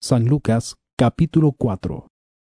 San Lucas, capítulo 4.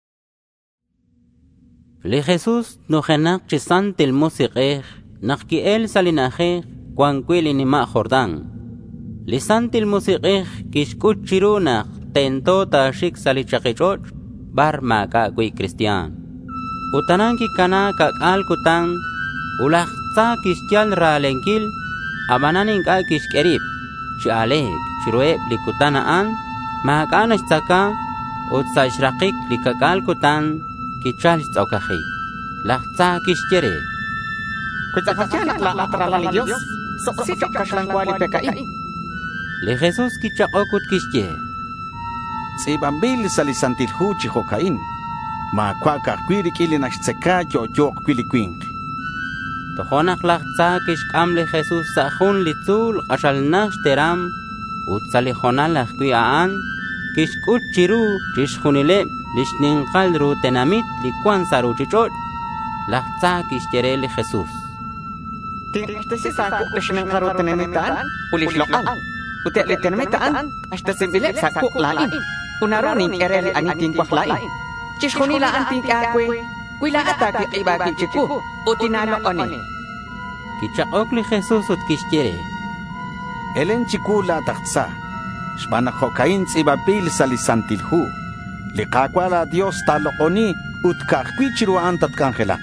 Le Jesús no genak chisante el musiqej, nakki el salinaje, cuanquili nima Jordán. Le sante el musiqej, kishkuchiruna, tentota shik salichakichoch, bar maka gui cristian. Utananki kana kakal kutan, ulachza kiskial ralenkil, abananin ka kishkerib, chialek, chirueb likutanaan, makanash taka, utsashrakik likakal kutan, kichal tzaukaji. Lachza kishkere. Kutzakachanak la atralali Dios, soksito kashlankwali pekai. Le Jesús kichakokut kishke. Tzibambil salisantilhu chihokain. Ma kwaka kwirikili nashtzeka yo kwilikwink. Tohonak lachza kishkam le Jesús sahun litzul kashalnash teram. Utzalijonal lachkui aan. Kishkut chiru chishkunile lishninkal rutenamit likwan saru chichot. Lachza kishkere le Jesús. Tintesi saku lishninkal rutenamitaan, ulish lokal. Utek litenamitaan, hasta sibilek saku lain. Unaronin ereli anitin kwak lain. Chishkunila antin kakwe, wila ataki ibaki chiku, utinalo onin. Kichakok le Jesús ut kishkere. Elen chikula tachtsa. Shbanajokain tzibambil salisantilhu. Likakwala Dios talokoni utkakwichiru antat kangelak.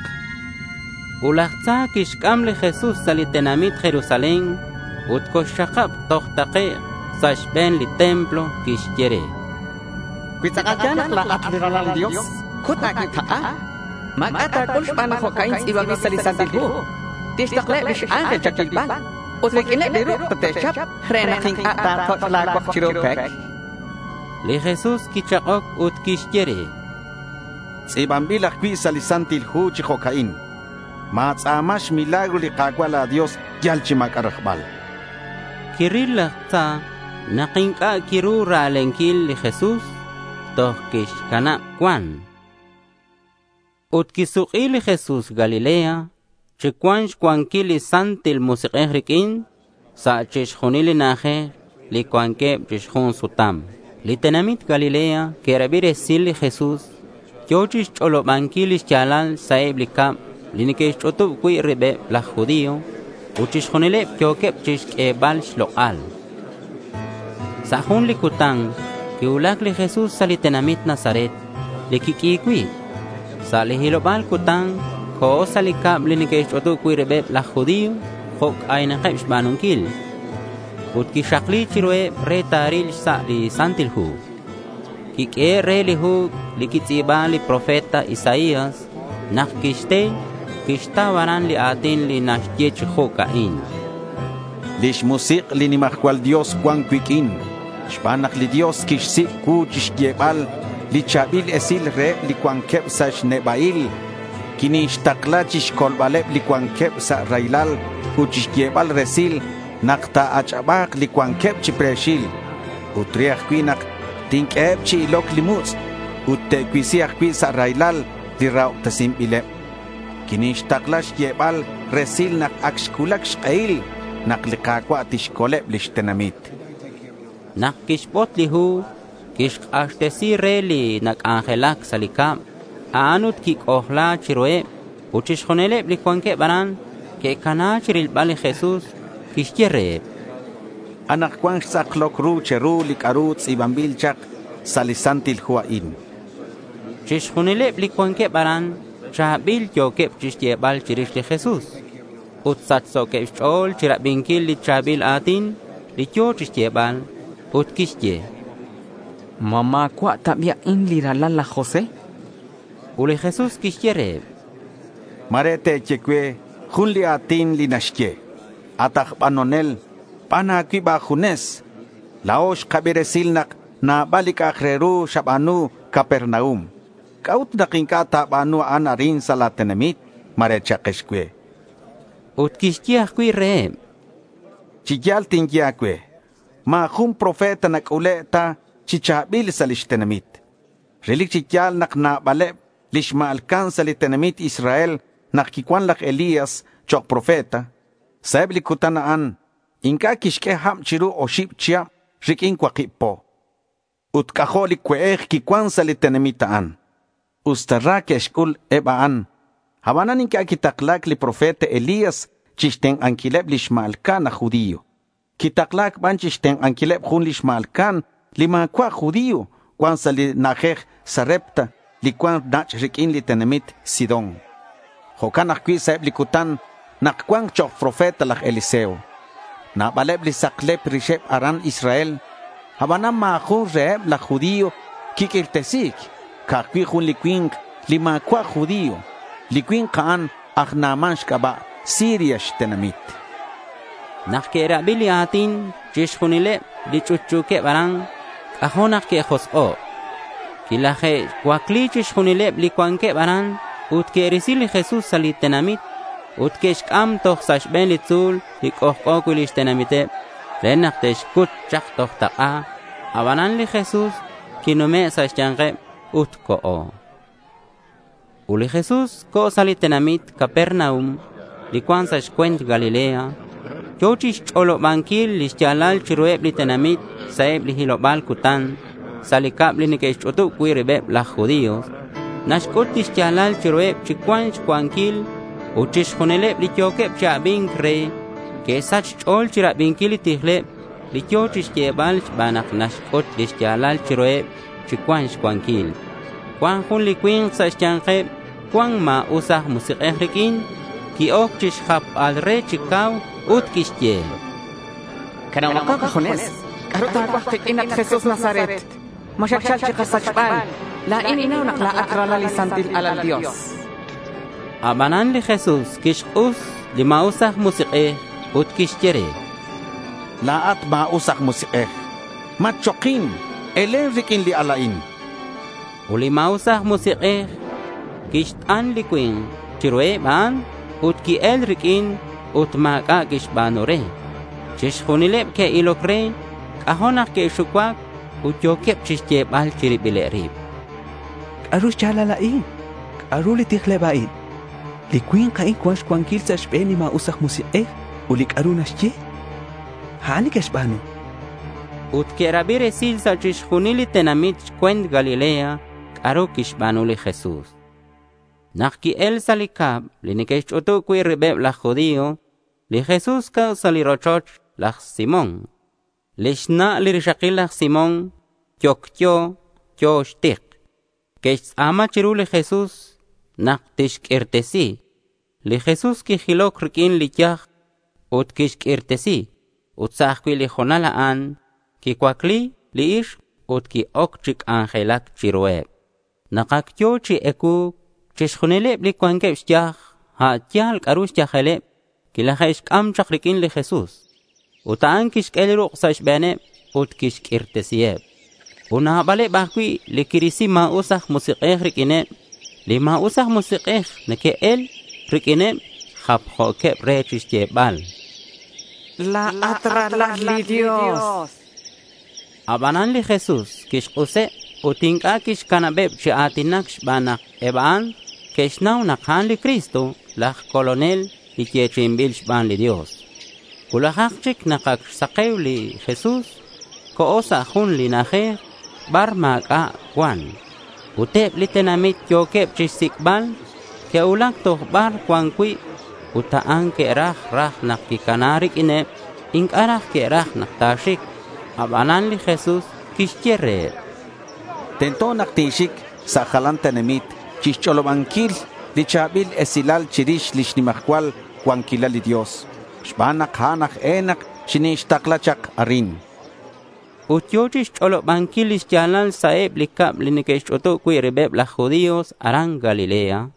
Ulachza kishkam le Jesús salitenamit Jerusalén. Utkoshakab tohtake sashben li templo kishkere. Kutzakachanak la atralali Dios, kutaki taa. Magata kulshbanajokain tzibambil salisantilhu. Tishtakle lish angel chakilpan. Utlikile biruk tateshap, renaking atar totlagwak chiropek. Le Jesús kichakok ut kishkere. Tzibambil akwi salisantilhu chihokain. Matzamash milagro likakwala Dios yalchimak arajbal. Kiril lachza nakinka kiru ralenkil le Jesús toh kishkana kwan. Ut kisukil le Jesús Galilea. Chikwanch kwankili santil musiqehrikin sa chishkhunili naje li kwanke chishkhun sutam. Li tenamit Galilea kerabire sil Jesús yochish cholobankili chalal saib likam linikesh chotub kui ribe la judío uchishkhunile kyokep chishkebal shloal. Sahun likutan kiulak li Jesús sali tenamit Nazaret likikikwi sa lihilobal kutan ko salikab linikesh otu kuirebe la judío hok ayna kebsh banunkil ut kishakli chirwe re taril sa li santilhu kike re lihu likitiba li profeta Isaías nakishte kishtawaran li atin li nashye chhokain lish musiq li nimahkwal Dios kwan kwikin shbanak li Dios kishsi ku chishgyebal li chabil esil re li kwan kebsash nebail Kinishtaklachish kolbaleb likwankeb sa railal uchishkiebal resil nakta achabak likwankeb chipreshil utriach kwinak tinkeb chi ilok limuts uttekwisiach kwi sa railal liraw tasimbileb kinishtaklash kiebal resil nak akshkulak shqail naklikakwa tishkoleb lishtenamit nakishpot lihu kishqashtesi reli nak angelak salikam Anut kik ohla chiroe, uchishkhonele blikwanke baran, ke kana chiril bali Jesús, kishkere. Anak kwan saklok ru cheru likarut ibambil chak salisantil huain. Chishkhonele blikwanke baran, chabil yokep chishtebal chirish li Jesús. Utsatso ke chol chirabinkil li chabil atin, li kyo chishtebal, utkishke. Mama kwa tabia in liralala Jose? Ule Jesús kishkere. Marete chekwe junli atin linashke. Atak panonel panaki bajunes. Laosh kabiresilnak na balik akreru shabanu Kapernaum. Kaut nakinkata banu anarin salatenemit marecha keshkwe. Utkishkiah kwi re. Chigyal tingyakwe. Mahum profeta nakuleta chichabil salishtenemit. Relik chigyal nak baleb. Lishma alcanza li tenamit Israel nakikwan lak Elías chok profeta. Saib li kutanaan inka kishke ham chiru o ship chia rikin kwa kipo. Utkajo li kweej ki kwansa li tenemitaan. Ustarra keshkul ebaan. Habananin ki akitaklak li profeta Elías chishten ankileb li shmaalkan a judío. Kitaklak ban chishten ankileb jun li shmaalkan li makwa judío kwansa li najej Sarepta li kwan nach rikin li tenemit Sidón. Jokan akwi saeb li kutan nakwan chok profeta lak Eliseo. Na baleb li saklep rishep aran Israel. Habanam maajun reeb la judío kikirtesik. Kakwi jun li kwink li makwa judío. Li kwink kaan agnaman shkaba Siria shtenamit. Nakera biliatin chishunile li chuchuke barang ahonak ke joso. Kilaje kwakli chishunile li kwanke barang utke risili Jesús salitenamit. Utkeshkam toch sashben li tzul li kohkokulish tenamite. Renak teshkut chak toch ta'a. Abanan li Jesús kinume sashyange utko o. Uli Jesús ko salitenamit Capernaum. Li kwan sashkwent Galilea. Chochish cholo bankil li shchalal chirueb li tenamit. Saeb li hilobal kutan. Salikab li nikeshchotu kuiribeb la judíos. Nashkut li shchalal chirueb chikwan shkwankil. Uchish khuneleb li kyokeb chabin kre. Que sach chol chirabinkil li tihleb. Li chochish yebal banak nashkut li shchalal chirueb chikwan shkwankil. Kwan hun li kwin sashchankeb. Kwan ma usah musik ehrikin. Ki ok chish hap al re chikaw ut kishye. Kana wakaka khunes. Karuta wakak inat Jesus Nazaret. Masyakshal chikasachbal. La inaw nakla akrala li santil alal Dios. Abanan li Jesús kish us li mausah musik ut kishyere. Laat mausah musik Machokin. Elen rikin li alain. Uli mausah musik kishtan li kwin. Chirwe ban. Ut ki el rikin ut maka kishbanore. Chishunileb ke ilokre. Kahonak ke shukwak. Ut yokep chishyeb al chiribilerib. Arus chalalain. Aruli tikhlebain. Likwin kain kwansh kwankil sa shbeni ma usak musiqeh. Ulik arunas che. Hani kashbano. Ut kerabire sil sa chishunili tenamit kwent Galilea. Aro kishbano li Jesús. Nakki el salikab, li nikeshotu kui ribeb la judío, li Jesús ka salirochoch la Simón. Li shna li rishakil la Simón, kyokyo, kyoshtik. Kesh ama chiru li Jesús, nak tishk irtesi. Li Jesús ki hilok rikin li yach, ut kishk irtesi. Ut sahkwi li jonalaan, ki kwakli li ish, ut ki okchik angelak chirueb. Nakakyo chi eku, chishuneleb li kwankeb shtiyah, ha tiyal karush tiyaheleb, kilahesh kam chakrikin li Jesús. Utaan kishk eliruk sa shbeneb, ut kishk irtesiyeb. Unahabale bakwi li kirisi mausah musiqeh rikineb, li mausah musiqeh neke el rikineb, hapkhokeb rechishtiyebal. La atrala li Dios. Abanan li Jesús kishk use, utinka kish kanabeb chi atinak shbanak ebaan, Keshnaw nakhan li Cristo, lach kolonel, ikiechimbil shban li Dios. Kulahakchik nakaksakew li Jesús, koosa hun li najer, bar maka kwan. Utep li tenamit yokep chisikbal, ke ulak toh bar kwankwi, utaan ke rah nakikanarik inep, ink arah ke rah naktashik, abanan li Jesús kishkere. Tento naktishik sa halan tenemit, Chicholobankil, li chabil esilal chirish lishnimahkwal, kwankila li Dios. Shbanak hanak enak, shinishtaklachak arin. Utyochish cholobankil lischalal saeb likab linikeshoto kuirebeb la judíos aran Galilea.